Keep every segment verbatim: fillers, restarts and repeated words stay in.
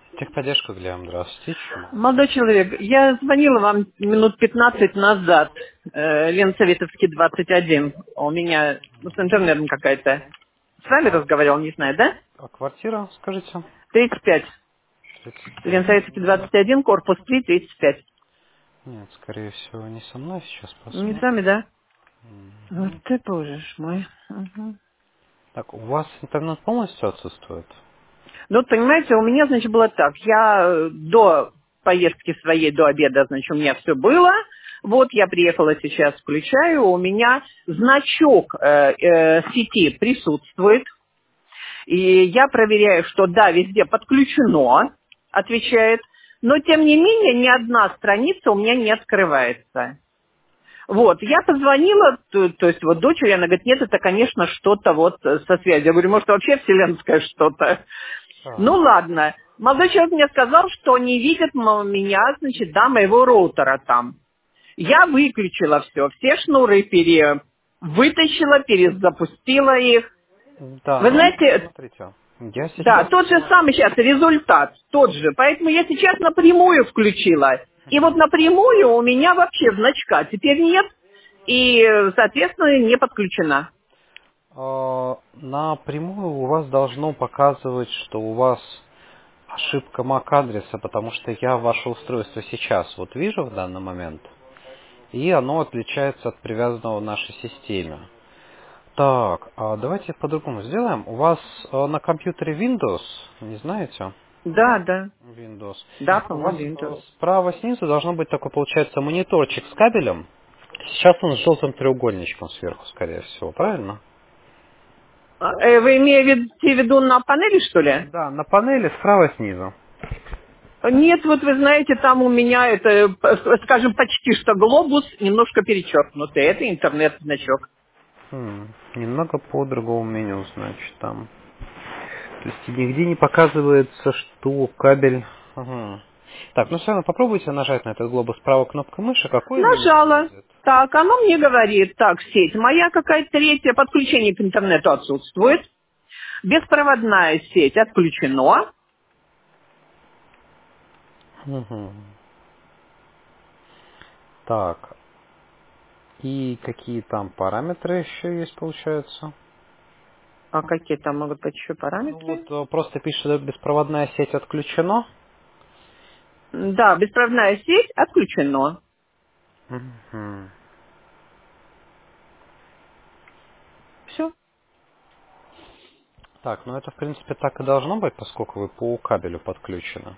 Техподдержка, Глеб, здравствуйте. Чем могу Молодой помочь? человек, я звонила вам минут пятнадцать назад, э, Ленсоветовский двадцать один. У меня ну, с интернетом какая-то. С вами А, разговаривал, не знаю, да? а квартира, скажите? тридцать пять. тридцать пять. Ленсоветовский двадцать один, корпус три, тридцать пять. Нет, скорее всего, не со мной. Сейчас Не с вами, посмотрим. да? Вот Мгм. ты, боже ж мой. Мгм. Так, у вас интернет полностью отсутствует? Ну, вот, понимаете, у меня, значит, было так. Я э, до поездки своей, до обеда, значит, у меня все было. Вот я приехала сейчас, включаю, у меня значок э, э, сети присутствует. И я проверяю, что да, везде подключено, отвечает. Но, тем не менее, ни одна страница у меня не открывается. Вот, я позвонила, то, то есть вот дочери, она говорит, нет, это, конечно, что-то вот э, со связью. Я говорю, может, вообще вселенское что-то. Ну Так. ладно. Молодой человек мне сказал, что не видит м- меня, значит, да, моего роутера там. Я выключила все, все шнуры пере... вытащила, перезапустила их. Да, Вы ну, знаете, смотрите. Я да, сейчас... тот же э, самый сейчас результат, тот же. Поэтому я сейчас напрямую включила. И вот напрямую у меня вообще значка теперь нет. И, соответственно, не подключена. э, напрямую у вас должно показывать, что у вас ошибка мак-адреса, потому что я ваше устройство сейчас вот вижу в данный момент. И оно отличается от привязанного в нашей системе. Так, а давайте по-другому сделаем. У вас э, на компьютере Windows, не знаете? Да, да. Windows. Да, У вас по-моему, э, Windows. справа снизу должно быть такой, получается, мониторчик с кабелем. Сейчас он с желтым треугольничком сверху, скорее всего, правильно? А, э, Вы имеете в виду на панели, что ли? Да, на панели справа снизу. Нет, вот вы знаете, там у меня это, э, скажем, почти что глобус, немножко перечеркнутый. Это интернет-значок. Хм, немного по-другому меню, значит, там. То есть нигде не показывается, что кабель... Ага. Так, ну все равно попробуйте нажать на этот глобус правой кнопкой мыши, какое меню Нажала. вылезет. Так, оно мне говорит, так, сеть моя какая-то третья, подключение к интернету отсутствует. Беспроводная сеть отключено. Угу. Так, и какие там параметры еще есть, получается? А какие там могут быть еще Ну вот параметры? э, просто пишет, что беспроводная сеть отключена. Да, беспроводная сеть отключено. Мгм. Все. Так, ну это в принципе так и должно быть, поскольку вы по кабелю подключены.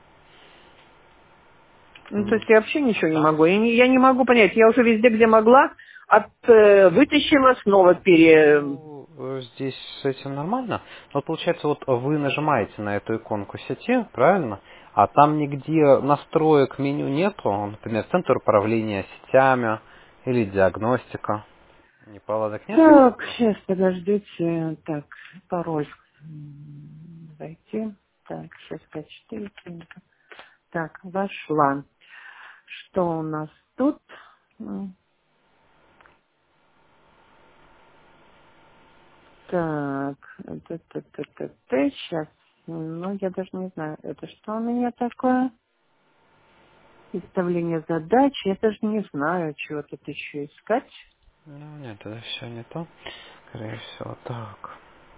Ну, то М, есть я вообще ничего не Да. могу. Я не, я не могу понять. Я уже везде, где могла, от, э, вытащила, снова пере... Ну, э, здесь с этим нормально. Но получается, вот вы нажимаете на эту иконку сети, правильно? А там нигде настроек меню нету, например, центр управления сетями или диагностика. Неполадок нет Так, каких-то? сейчас, подождите. Так, пароль. М, Зайти. Так, шесть пять четыре. Так, вошла. Что у нас тут? М, Так, сейчас. Ну, я даже не знаю, это что у меня такое? Представление задач. Я даже не знаю, чего тут еще искать. Ну, нет, это все не то. Скорее всего, так.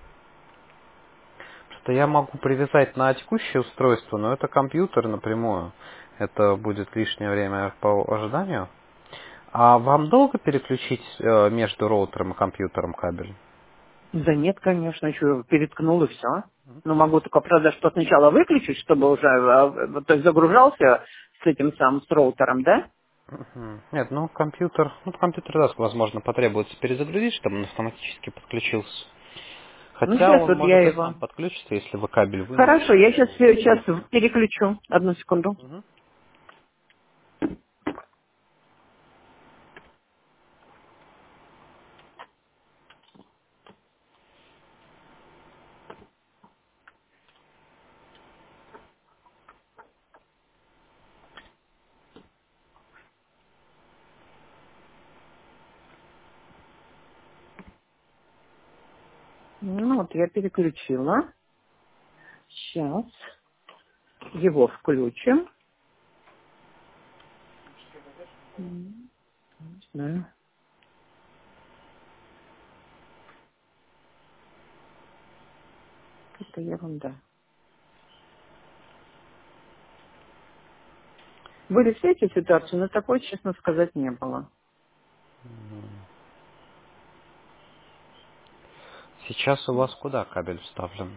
Просто я могу привязать на текущее устройство, но это компьютер напрямую. Это будет лишнее время по ожиданию. А вам долго переключить э, между роутером и компьютером кабель? Да нет, конечно, что, переткнул и все. Ну, могу только, правда, что сначала выключить, чтобы уже, э, то есть загружался с этим самым, с роутером, да? Мгм. Нет, ну компьютер, ну компьютер, да, возможно, потребуется перезагрузить, чтобы он автоматически подключился. Ну, Хотя сейчас он вот я может и его... сам подключиться, если вы кабель вынете Хорошо, я сейчас, из сейчас розетки. переключу. Одну секунду. Мгм. Ну, вот я переключила. Сейчас. его включим. Не знаю. Это ерунда. Были все эти ситуации, но такой, честно сказать, не было. Сейчас у вас куда кабель вставлен?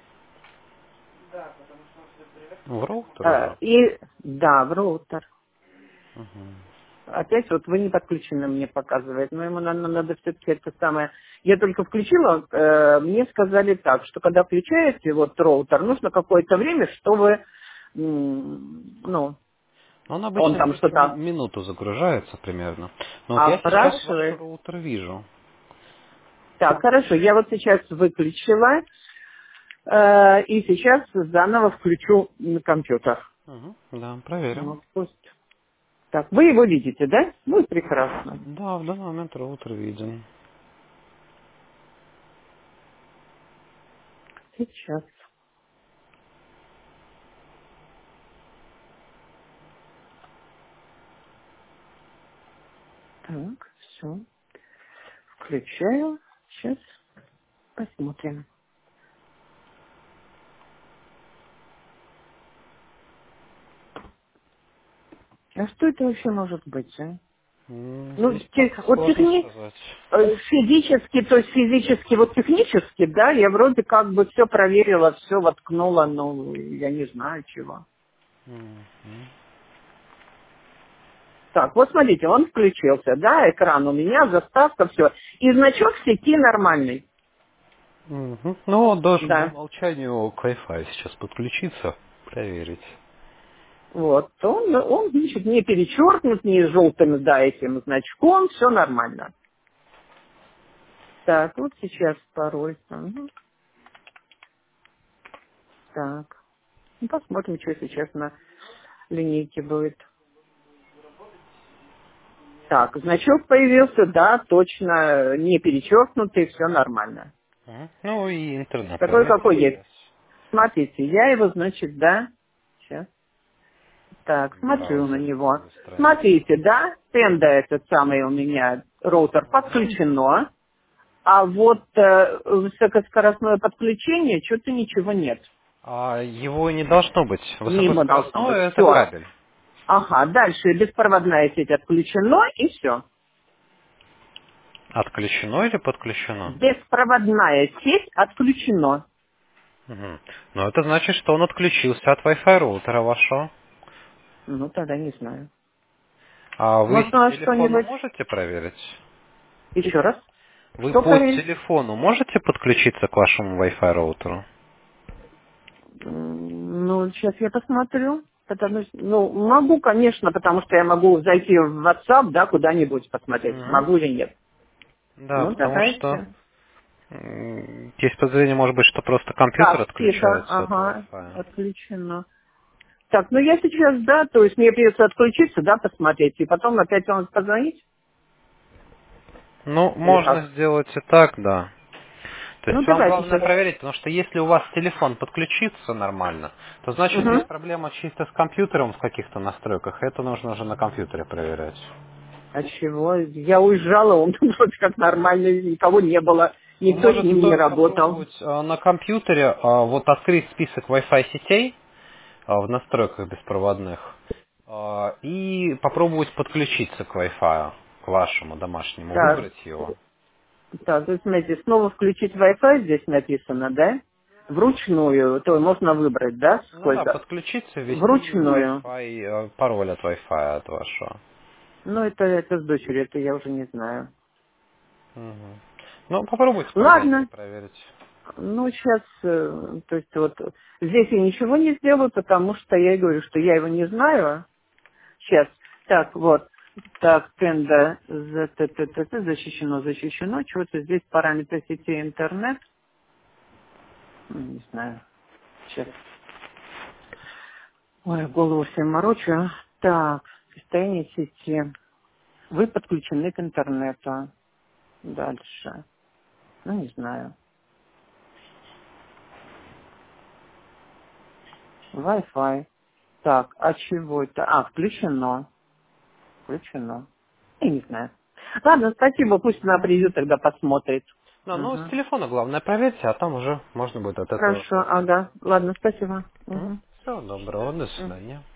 В роутер А, уже? и да, в роутер. Мгм. Опять вот вы не подключены, мне показывает, но ему надо, надо все-таки это самое. Я только включила, э, мне сказали так, что когда включаете вот роутер, нужно какое-то время, чтобы, м, ну, Он он обычно там где-то ми- что-то минуту загружается примерно. Но вот я сейчас ваш опрашивает. роутер вижу. Так, хорошо, я вот сейчас выключила, э, и сейчас заново включу м, компьютер. Мгм. Да, проверим. Ну, пусть. Так, вы его видите, да? Ну, прекрасно. Да, в данный момент роутер виден. Сейчас. Так, все. Включаю. Сейчас посмотрим. А что это вообще может быть, а? М, Ну, Здесь те- пока вот сложно техни... сказать. э, физически, то есть физически, вот технически, да, я вроде как бы все проверила, все воткнула, но я не знаю чего. Мгм. Так, вот смотрите, он включился, да, экран у меня, заставка, все. И значок сети нормальный, Мгм. Ну, он должен по да. умолчанию к Wi-Fi сейчас подключиться, проверить. Вот, он, он, значит, не перечеркнут, не желтым, да, этим значком, все нормально. Так, вот сейчас пароль. Мгм. Так, ну, посмотрим, что сейчас на линейке будет. Так, значок появился, да, точно, не перечеркнутый, все нормально. Мгм. Ну и интернет Такой, проверить какой есть. связь. Смотрите, я его, значит, да, сейчас. Так, смотрю на Браузер него. свою страницу. Смотрите, да, стенда этот самый у меня, роутер подключено. А вот э, высокоскоростное подключение, что-то ничего нет. А его не должно быть. Мимо должно быть. Высокоскоростное это Все. кабель. Ага, дальше беспроводная сеть отключена и все. Отключено или подключено? Беспроводная сеть отключена. Мгм. Ну это значит, что он отключился от Wi-Fi роутера вашего. Ну, тогда не знаю. А вы Может, у с нас телефона что-нибудь? можете проверить? Еще раз. Вы Что по проверить? телефону можете подключиться к вашему Wi-Fi роутеру? М, Ну, сейчас я посмотрю. Потому что, ну, могу, конечно, потому что я могу зайти в WhatsApp, да, куда-нибудь посмотреть. Мгм. Могу или нет. Да, Ну, потому что давайте. м, есть подозрение, может быть, что просто компьютер Так, тихо, отключается от ага, Wi-Fi. отключено. Так, ну я сейчас, да, то есть мне придется отключиться, да, посмотреть, и потом опять вам позвонить? Ну, Или можно как? сделать и так, да. То Ну, есть вам давайте главное сейчас. проверить, потому что если у вас телефон подключится нормально, то значит здесь Угу. проблема чисто с компьютером в каких-то настройках. Это нужно уже на компьютере проверять. А чего? Я уезжала, он там вроде как нормальный, никого не было, Вы никто с можете ним не тоже работал. попробовать э, на компьютере э, вот открыть список Wi-Fi сетей э, в настройках беспроводных э, и попробовать подключиться к Wi-Fi, к вашему домашнему, Так, выбрать его. так, то есть, смотрите, снова включить Wi-Fi здесь написано, да? Вручную, то можно выбрать, да, Ну да, сколько? подключиться, ввести Вручную. Wi-Fi, э, пароль от Wi-Fi от вашего. Ну, это, это с дочерью, это я уже не знаю. Мгм. Ну, попробуйте по Ладно, версии проверить. ну, сейчас, то есть вот здесь я ничего не сделаю, потому что я и говорю, что я его не знаю. Сейчас, так, вот, так, тенда, за- т- т- т- т- защищено, защищено, что-то здесь параметры сети интернет, ну, не знаю, сейчас, ой, голову всем морочу. а. Так, состояние сети, вы подключены к интернету, дальше, ну, не знаю. Wi-Fi. Так, а чего это? А, включено. Включено. Я не знаю. Ладно, спасибо, пусть она придет, тогда посмотрит. Да, ну, с Угу. телефона главное проверьте, а там уже можно будет от этого Хорошо, отказаться. ага. Ладно, спасибо. Угу. Всего доброго, до Угу. свидания.